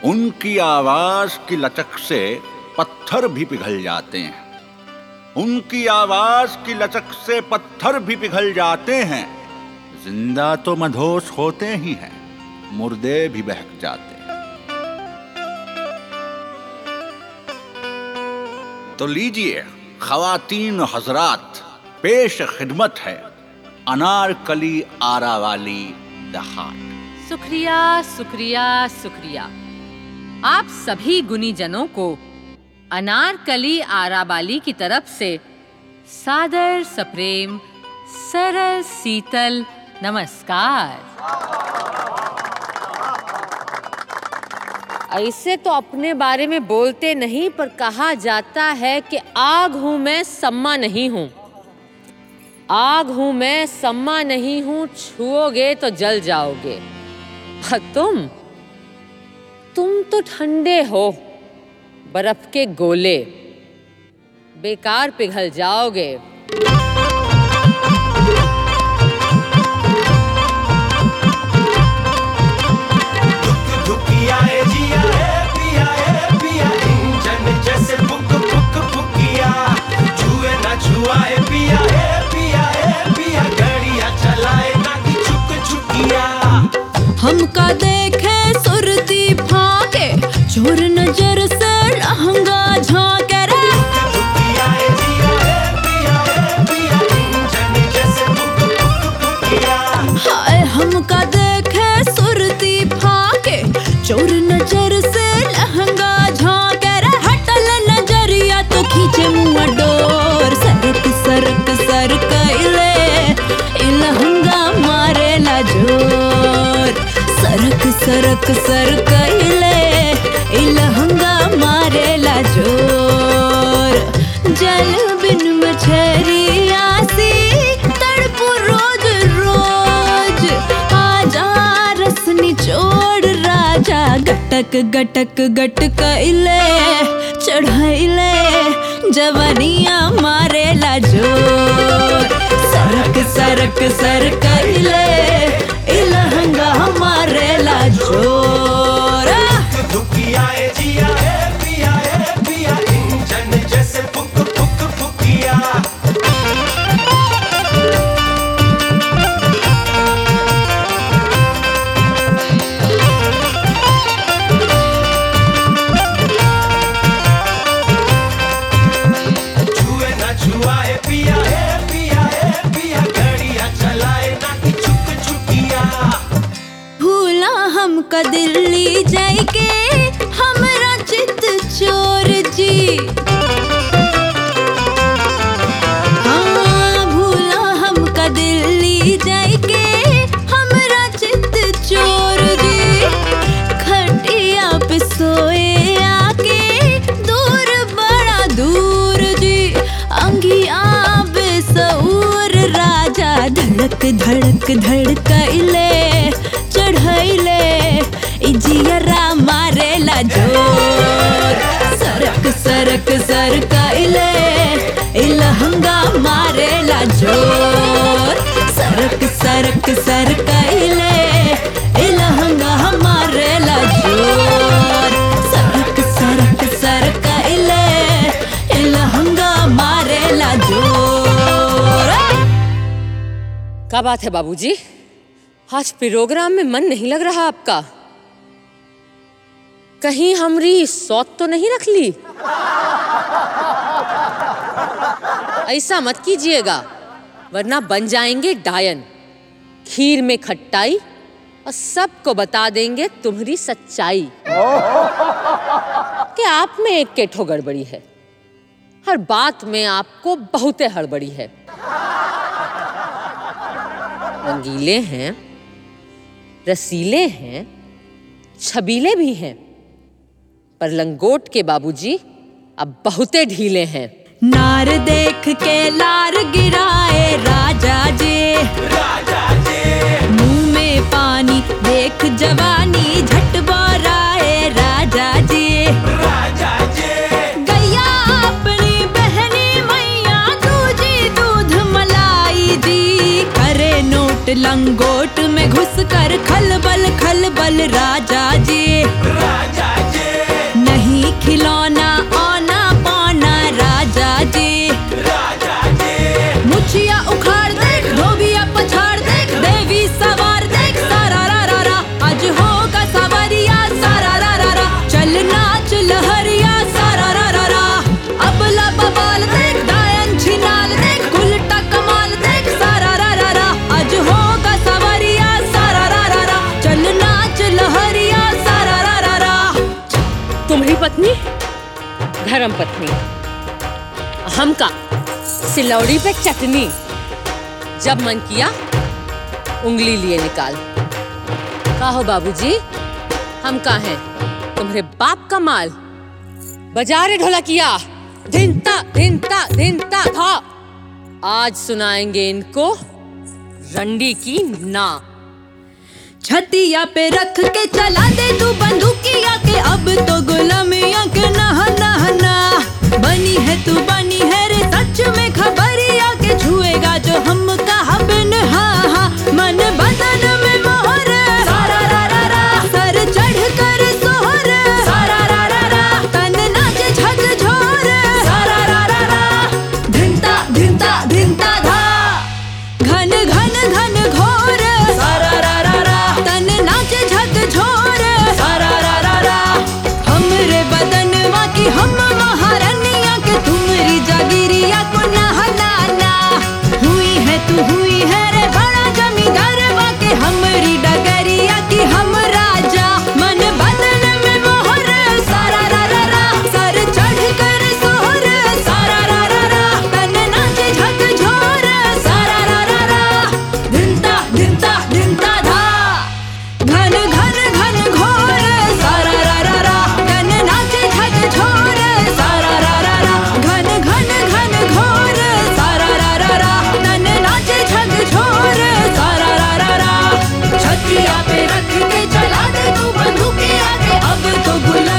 उनकी आवाज की लचक से पत्थर भी पिघल जाते हैं। उनकी आवाज की लचक से पत्थर भी पिघल जाते हैं। जिंदा तो मदहोश होते ही हैं, मुर्दे भी बहक जाते हैं। तो लीजिए ख़वातीन हज़रात, पेश खिदमत है अनारकली आरा वाली द हार्ट। शुक्रिया शुक्रिया शुक्रिया आप सभी गुनीजनों को अनारकली आराबाली की तरफ से सादर सप्रेम सरल शीतल नमस्कार। ऐसे तो अपने बारे में बोलते नहीं, पर कहा जाता है कि आग हूं मैं सम्मा नहीं हूं। आग हूं मैं सम्मा नहीं हूं, छुओगे तो जल जाओगे। तुम तो ठंडे हो, बर्फ के गोले, बेकार पिघल जाओगे। हमका देखे सुरती फाके, चोर नजर से लहंगा झांके रे। हाय हमका देखे सुरती फाके, चोर नजर से लहंगा झांके रे। हटल नजरिया तो खींचे मुँह डोर, सरक सरक सरक इले लहंगा मारे ला जोर। सरक सरक सरक इले लहंगा मारे ला जोर। जल बिन मछरिया सी तड़पू रोज रोज, आजा रस निचोड़ राजा। गटक गटक गटक इले चढ़ाइले जवानिया मारे ला जोर। सरक सरक सरक इले लहंगा हमारे ला जोर। दुखियाए जिया है पिया इंजन जैसे फुक फुक फुकिया। छुए ना छुआए पिया घड़िया चलाए ना कि चुक चुकिया। भूला हमका दिल्ली जाके हमरा चित चोर जी। हाँ भूला हमका दिल्ली जाके हमरा चित चोर जी। खटिया पे सोए आके दूर बड़ा दूर जी। अंगिया बेसऊर राजा, धड़क धड़क धड़कइले चढ़ैले जियरा मारे ला जोर। सरक सरक सरकइले लहंगा मारे ला जोर। सरक सरक सरकइले लहंगा हमारे ला जोर। सरक सरक सरकइले लहंगा मारे ला जोर। क्या बात है बाबूजी, आज प्रोग्राम में मन नहीं लग रहा आपका? कहीं हमरी सौत तो नहीं रख ली? ऐसा मत कीजिएगा, वरना बन जाएंगे डायन। खीर में खट्टाई और सबको बता देंगे तुम्हारी सच्चाई कि आप में एक केठो गड़बड़ी है। हर बात में आपको बहुते हड़बड़ी है। रंगीले हैं, रसीले हैं, छबीले भी हैं, पर लंगोट के बाबूजी अब बहुते ढीले हैं। नार देख के लार गिराए राजा जी, मुंह में पानी देख जवानी झट बोराए राजा जी। गैया अपनी बहनी मैया दूजी दूध मलाई दी, करे नोट लंगोट में घुस कर खलबल खलबल राजा जी, राजा जी, नहीं खिलौना आना पाना राजा जी, राजा जी, मुछिया उखाड़ देख धोबिया पछाड़ देख, देवी सवार देख सारा रा रा रा, आज होगा सवरिया सारा रा रा रा, चल नाच लहरिया सारा रा रा रा, अबला बबाल देख डायन छिनाल देख, उल्टा कमाल देख सारा रा रा रा, आज होगा सवरिया सारा रा रा रा, चल नाच लहरिया सारा रा रा रा। तुम्हारी पत्नी धर्म पत्नी, हमका सिलौड़ी पे चटनी, जब मन किया उंगली लिए निकाल। का हो बाबूजी, हम का हैं तुम्हारे बाप का माल, बजा रे ढोलकिया धिनता धिनता धिनता था। आज सुनाएंगे इनको रंडी की ना। छतिया पे रख के चला दे तू बंदूकिया के, अब तो गुलामिया के नहा नहा, बनी है तू बनी है रे सच में खबरिया के, छुएगा जो हम कहा बिन हा हा, मन बदन में मोहर सारा रा रा रा, सर चढ़ कर सोहर सारा रा रा रा, तन नाच झक झोर सारा रा रा रा, धिनता धिनता धिनता धा, घन घन घन घोर सारा रा रा रा, तन नाच झक झोर सारा रा रा रा, हमरे बदनवा की हम महारानिया के, तुम्हारी जागीरिया को नहा ना, हुई है तू हुई है रे बड़ा जमींदारवा के, हमरी डगरिया की हम राजा, मन बदन में मोहर सारा रा रा रा, सर चढ़ कर सोहर सारा रा रा रा, तन नाच झक झोर सारा रा रा रा, धिनता धिनता धिनता धा, घन घन घन घोर सारा रा रा रा, तन नाच झक झोर सारा रा रा रा, घन घन घन घोर सारा रा रा रा, तन नाच झक झोर सारा रा रा रा, छतिया पे रख के चला दे तू बंदूकिया के, अब तो गुलाम